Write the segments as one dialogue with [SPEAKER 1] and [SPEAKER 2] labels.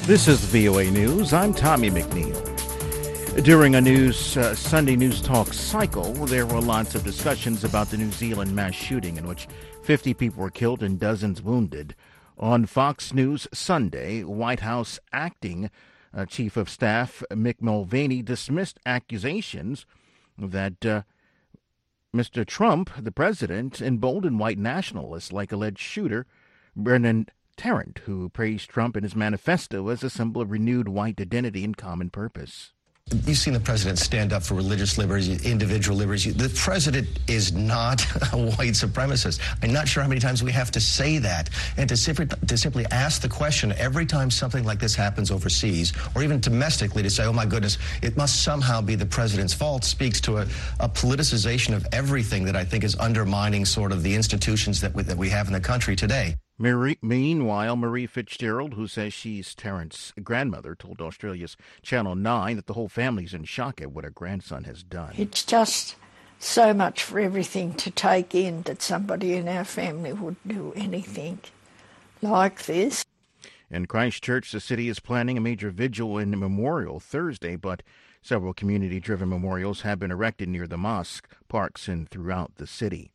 [SPEAKER 1] This is VOA News. I'm Tommy McNeil. During a Sunday News Talk cycle, there were lots of discussions about the New Zealand mass shooting in which 50 people were killed and dozens wounded. On Fox News Sunday, White House acting Chief of Staff Mick Mulvaney dismissed accusations that Mr. Trump, the president, emboldened white nationalists like alleged shooter Brennan Tarrant, who praised Trump in his manifesto as a symbol of renewed white identity and common purpose.
[SPEAKER 2] You've seen the president stand up for religious liberties, individual liberties. The president is not a white supremacist. I'm not sure how many times we have to say that. And to simply ask the question every time something like this happens overseas, or even domestically, to say, oh my goodness, it must somehow be the president's fault, speaks to a politicization of everything that I think is undermining sort of the institutions that we have in the country today.
[SPEAKER 1] Meanwhile, Marie Fitzgerald, who says she's Tarrant's grandmother, told Australia's Channel 9 that the whole family's in shock at what her grandson has done.
[SPEAKER 3] It's just so much for everything to take in that somebody in our family would do anything like this.
[SPEAKER 1] In Christchurch, the city is planning a major vigil and memorial Thursday, but several community-driven memorials have been erected near the mosque, parks, and throughout the city.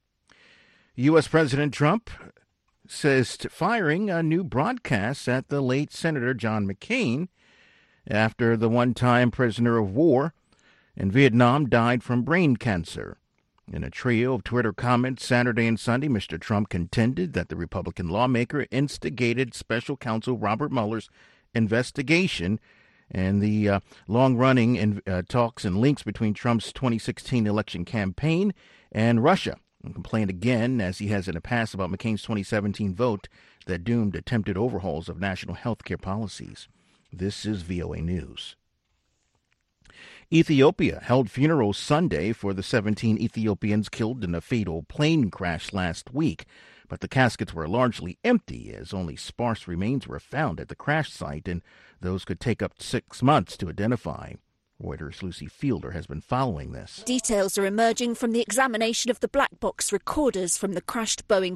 [SPEAKER 1] U.S. President Trump says firing new broadcasts at the late Senator John McCain after the one-time prisoner of war in Vietnam died from brain cancer. In a trio of Twitter comments Saturday and Sunday, Mr. Trump contended that the Republican lawmaker instigated special counsel Robert Mueller's investigation and the long-running talks and links between Trump's 2016 election campaign and Russia. And complained again, as he has in the past, about McCain's 2017 vote that doomed attempted overhauls of national health care policies. This is VOA News. Ethiopia held funerals Sunday for the 17 Ethiopians killed in a fatal plane crash last week, but the caskets were largely empty as only sparse remains were found at the crash site, and those could take up 6 months to identify. Reuters' Lucy Fielder has been following this.
[SPEAKER 4] Details are emerging from the examination of the black box recorders from the crashed Boeing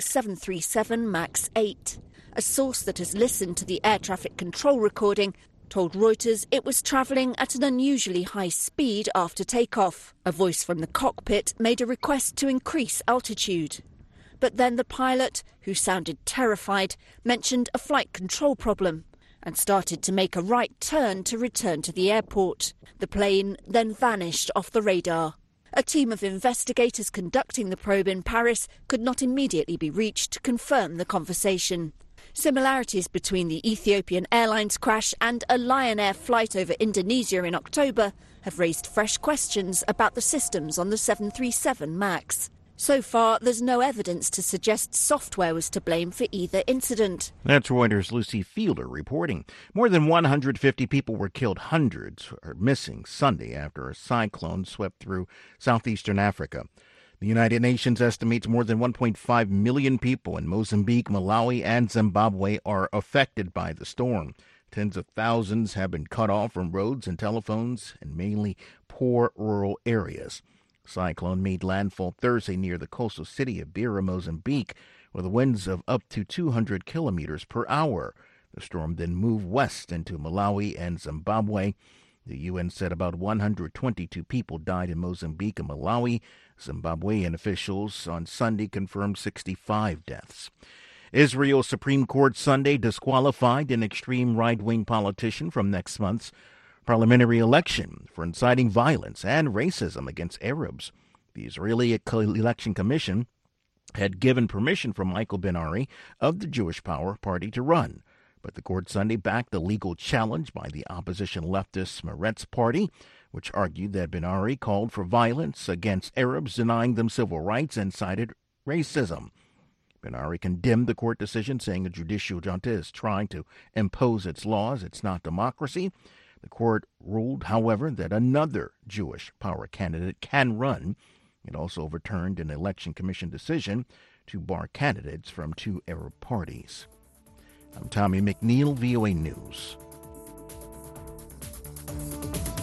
[SPEAKER 4] 737 MAX 8. A source that has listened to the air traffic control recording told Reuters it was travelling at an unusually high speed after takeoff. A voice from the cockpit made a request to increase altitude. But then the pilot, who sounded terrified, mentioned a flight control problem and started to make a right turn to return to the airport. The plane then vanished off the radar. A team of investigators conducting the probe in Paris could not immediately be reached to confirm the conversation. Similarities between the Ethiopian Airlines crash and a Lion Air flight over Indonesia in October have raised fresh questions about the systems on the 737 MAX. So far, there's no evidence to suggest software was to blame for either incident.
[SPEAKER 1] That's Reuters' Lucy Fielder reporting. More than 150 people were killed, hundreds are missing Sunday after a cyclone swept through southeastern Africa. The United Nations estimates more than 1.5 million people in Mozambique, Malawi, and Zimbabwe are affected by the storm. Tens of thousands have been cut off from roads and telephones in mainly poor rural areas. Cyclone made landfall Thursday near the coastal city of Beira, Mozambique, with winds of up to 200 kilometers per hour. The storm then moved west into Malawi and Zimbabwe. The UN said about 122 people died in Mozambique and Malawi. Zimbabwean officials on Sunday confirmed 65 deaths. Israel's Supreme Court Sunday disqualified an extreme right-wing politician from next month's parliamentary election for inciting violence and racism against Arabs. The Israeli Election Commission had given permission for Michael Ben-Ari of the Jewish Power Party to run, but the court Sunday backed a legal challenge by the opposition leftist Meretz Party, which argued that Ben-Ari called for violence against Arabs, denying them civil rights, and cited racism. Ben-Ari condemned the court decision, saying a judicial junta is trying to impose its laws. It's not democracy. The court ruled, however, that another Jewish power candidate can run. It also overturned an election commission decision to bar candidates from two Arab parties. I'm Tommy McNeil, VOA News.